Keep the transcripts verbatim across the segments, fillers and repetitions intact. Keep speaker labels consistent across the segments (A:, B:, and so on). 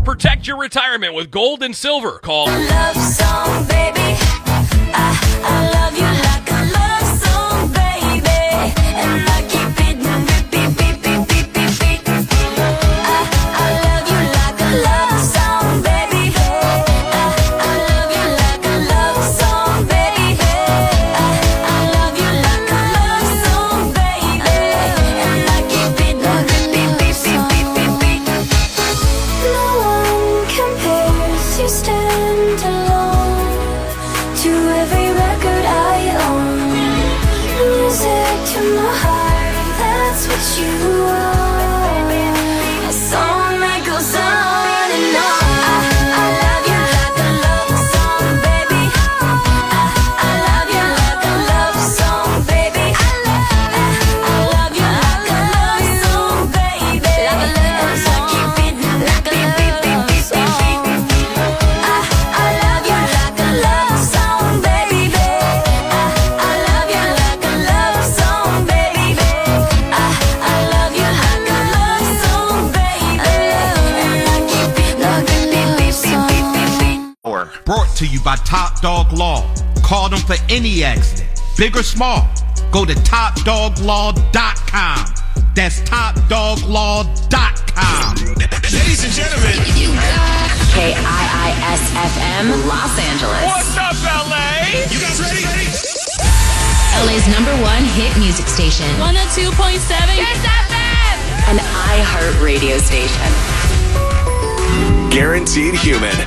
A: Protect your retirement with gold and silver. Call
B: Love song, baby. I, I love you like a love song, baby. And I keep it beep, beep, beep, beep, beep, beep. I, I love you like a love song, baby. I, I love you like a love song, baby. I, I love you like a love song, baby. And I keep it beep, beep, beep, beep, beep, beep, beep. No one compares, you stand alone to every record I own. Music to my heart, that's what you are. A song that goes on and on. I, I love you like a love song, baby. I, I love you like a love song, baby. I, I, I love you like a love song, baby. Like a love song. Keep it like a love song. I, I love you like a love song, baby. I, I love you like a love song, baby. I, I love you like a love song, baby. And I keep it like a love song.
C: Or brought to you by Top Dog Law. Call them for any accident, big or small. Go to top dog law dot com. That's top dog law dot com.
D: Ladies and gentlemen,
E: K I I S F M, Los Angeles.
A: What's up, L A?
D: you guys ready?
E: L A's number one hit music station.
F: one oh two point seven Kiss F M.
E: An iHeart radio station.
D: Guaranteed Human.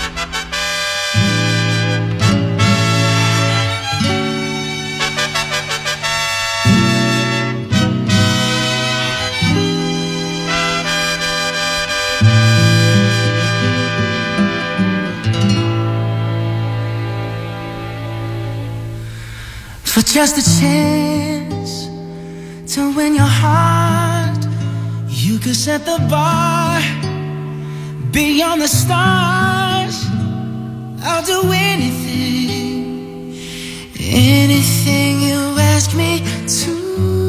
G: For just a chance to win your heart, you could set the bar beyond the stars. I'll do anything, anything you ask me to.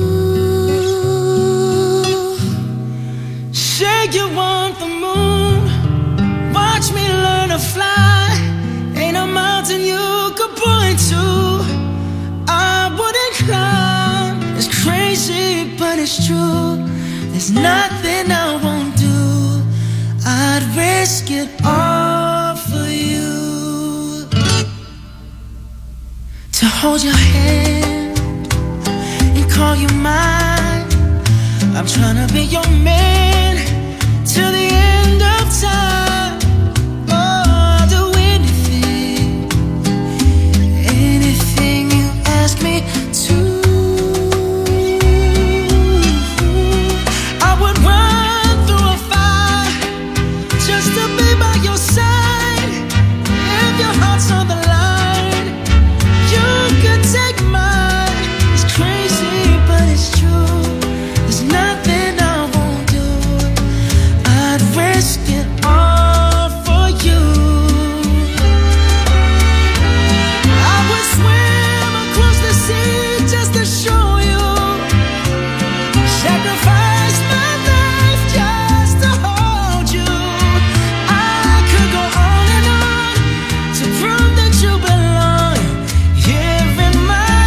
G: Say you want the moon, watch me learn to fly. Ain't a mountain you could point to I wouldn't climb. It's crazy, but it's true. There's nothing I won't do. I'd risk it all for you. To hold your hand and call you mine. I'm trying to be your man till the end of time. Me to I would run through a fire just to be by your side. If your heart's on the line, you could take mine. It's crazy, but it's true. There's nothing I won't do. I'd risk it all for you. I would swim across the sea just to show you. Sacrifice my life just to hold you. I could go on and on to prove that you belong here in my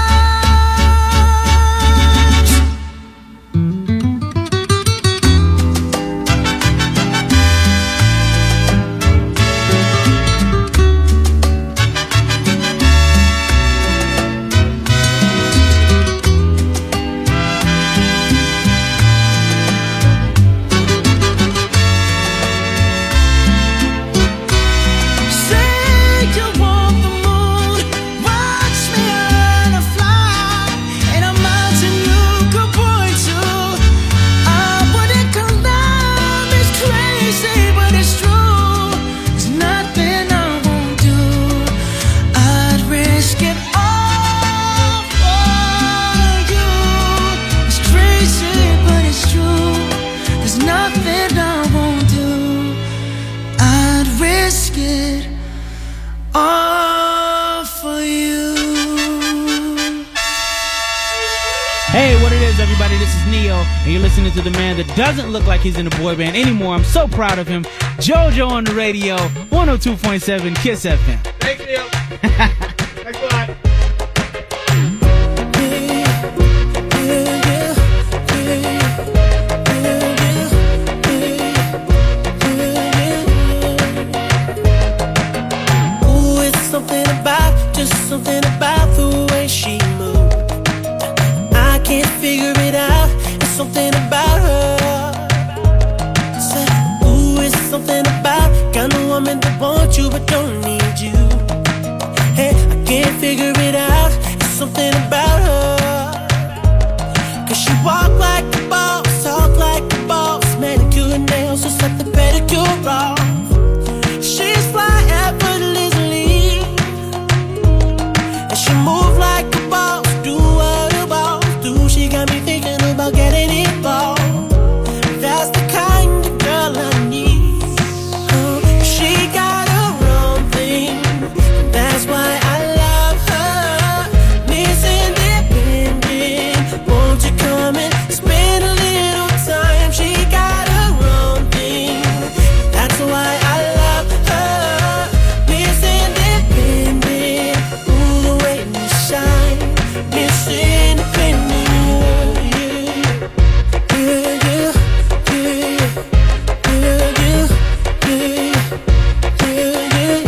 G: Say you want the moon, watch me learn to fly. Ain't a mountain you could point to I wouldn't climb. It's crazy, but it's true. There's nothing I won't do. I'd risk it all for you. It's crazy, but it's true. There's nothing I won't do. I'd risk it all for you.
H: Hey, what it is, everybody? This is Neo, and you're listening to the man that doesn't look like he's in a boy band anymore. I'm so proud of him. JoJo on the radio, one oh two point seven Kiss F M.
C: Thank you. Thanks a lot.
G: Ooh, it's something about, just something about the way she moves. I can't figure it out. It's something about her. Say, ooh, it's something about kind of woman that wants you but don't need you. Hey, I can't figure it out. It's something about her. Cause she walk like a boss, talk like a boss, manicure and nails just like the pedicure off. She's fly effortlessly, and she move like a boss, do what a boss do. She got me thinking about getting involved. That's the kind of girl I need. Oh, she got her own thing. That's why I love her. Miss Independent, won't you come and spend a little time? She got her own thing. That's why I love her. Miss Independent, ooh, the way you shine. Miss Independent, yeah, yeah, yeah, yeah, yeah, yeah,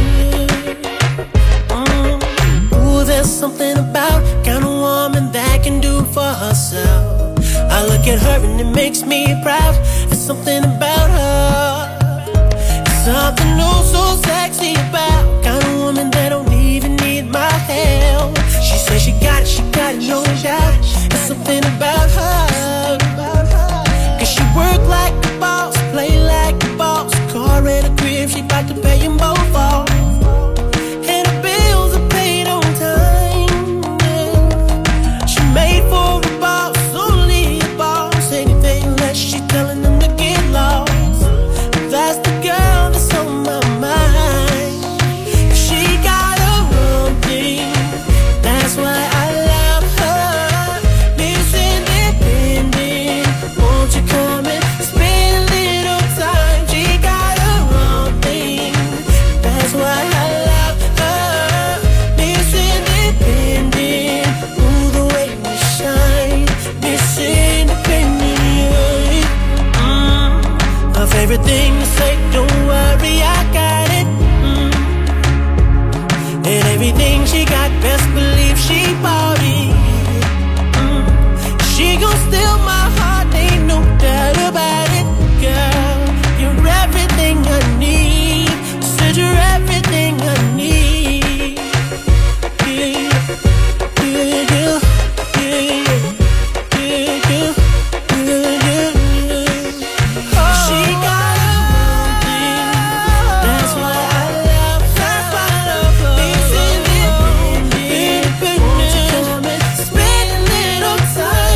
G: yeah. Mm. Ooh, there's something about kind of woman that can do for herself. I look at her and it makes me proud. There's something about her. It's something new, so sexy about kind of woman that don't even need my help. She says she got it, she got it, no doubt. It's something about her. Cause she work like a boss, play like a boss. Car and a crib, she bout to pay them both off. And the bills are paid on time, yeah. She made for a boss, only a boss. Anything less, she telling them to get lost. That's the girl that's on my mind. She got her own thing. That's why I love her. Miss Independent, won't you come and spend a little time? She got her own thing. That's why I love her. Miss Independent, ooh, the way you shine. Miss Independent, yeah. Mm. Her favorite thing to say, don't worry, I got it. Mm. And everything she got, best believe she bought it. Mm. She gon' steal my heart, ain't no doubt about it. Girl, you're everything I need. Said you're everything I need. Yeah, yeah, yeah, yeah, yeah, yeah, yeah, yeah. Oh, she got her own thing. That's why I love her. That's why I love her. Miss Independent, won't you come and spend a little time?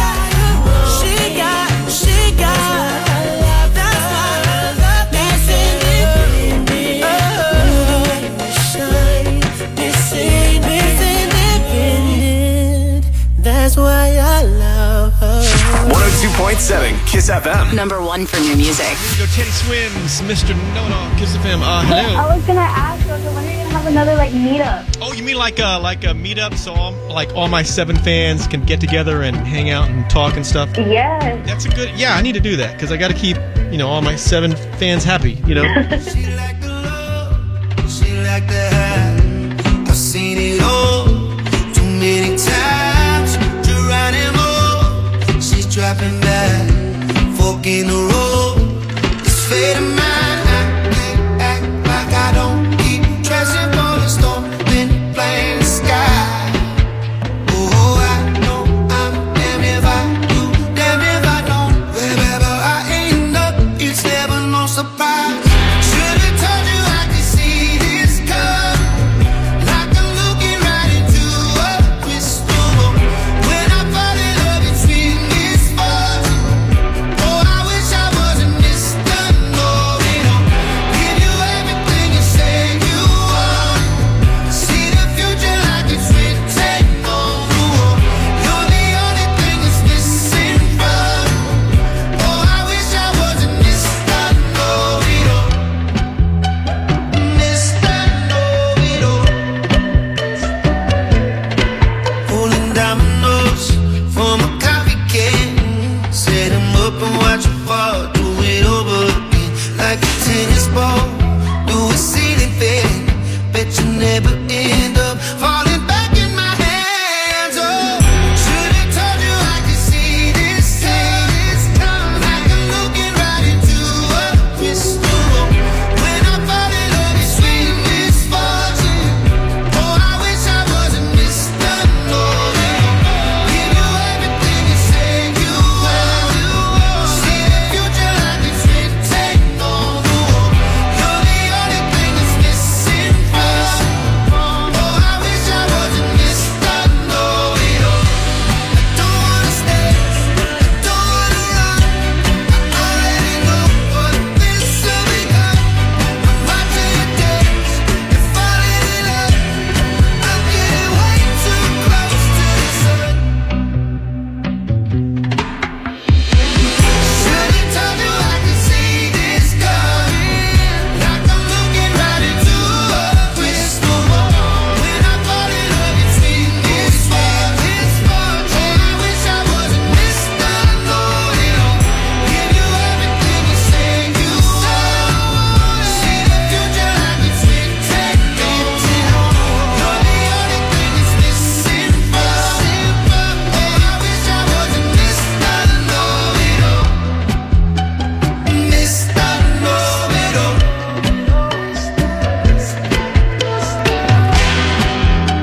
G: She got, she got, that's why I love Miss Independent. Oh, shine, Miss Independent. That's why I love her.
D: one oh two point seven Kiss F M.
E: Number one for new music.
A: Go Teddy Swims, Mister Know-It-All, Kiss F M. Uh, hello.
I: I was gonna ask, I was when are you gonna have another like meetup?
A: Oh, you mean like a like a meetup, so all, like all my seven fans can get together and hang out and talk and stuff?
I: Yes.
A: That's a good. Yeah, I need to do that because I got to keep you know all my seven fans happy. You know.
G: She like the love, she like the high. I've seen it all too many times. Geronimo, she's dropping back, fork in the road. This fate of mine, I can't act like I don't keep dressing for the storm in plain sky. Oh, I know I'm damn if I do, damn if I don't. Wherever I end up, it's never no surprise.